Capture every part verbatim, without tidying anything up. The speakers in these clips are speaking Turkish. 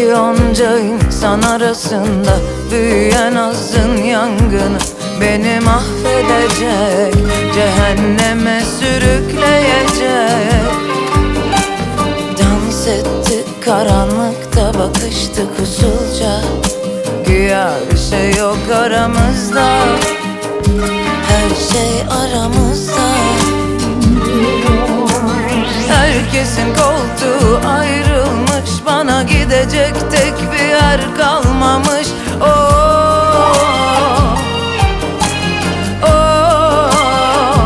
Dünyadaki onca insan arasında büyüyen azın yangını beni mahvedecek, cehenneme sürükleyecek. Dans ettik karanlıkta, bakıştık usulca, güya bir şey yok aramızda, her şey aramızda. Herkesin koltuğu ayrılmış, bana gidecek tek bir yer kalmamış. Oh, oh.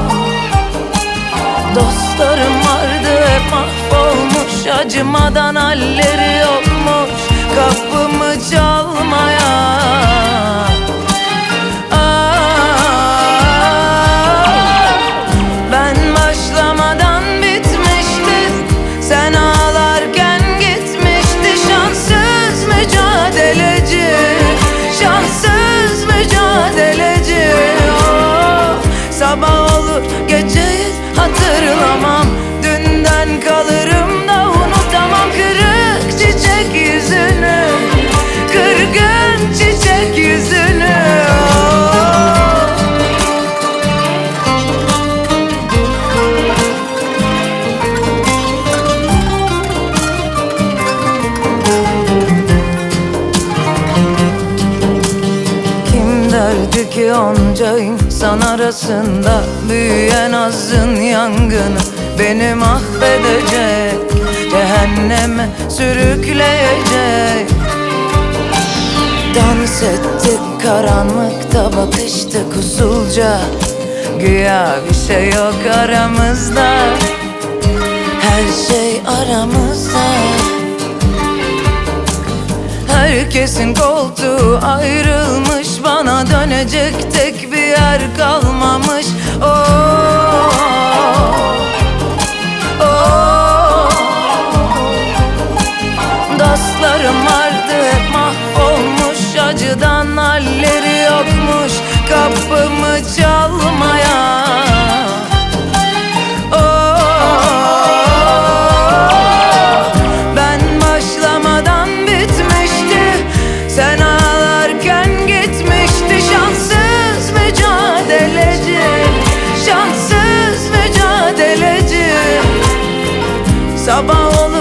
Dostlarım vardı hep mahvolmuş, acımadan halleri yokmuş kapımı çalmaya. Sabah olur geceyi hatırlamam, dünden kalırım da unutamam kırık çiçek yüzünü, kırgın çiçek yüzünü. Kim derdi ki onca insan arasında büyüyen azın yangını beni mahvedecek, cehenneme sürükleyecek. Dans ettik karanlıkta, bakıştık usulca, güya bir şey yok aramızda, her şey aramızda. Herkesin koltuğu ayrılmış, bana dönecek tek bir yer kalmamış. Oh, oh. Dostlarım vardı hep mahvolmuş, acıdan halleri yokmuş kapımı çalmaya. Sen ağlarken gitmişti şanssız mücadeleci, şanssız mücadeleci. Sabah olur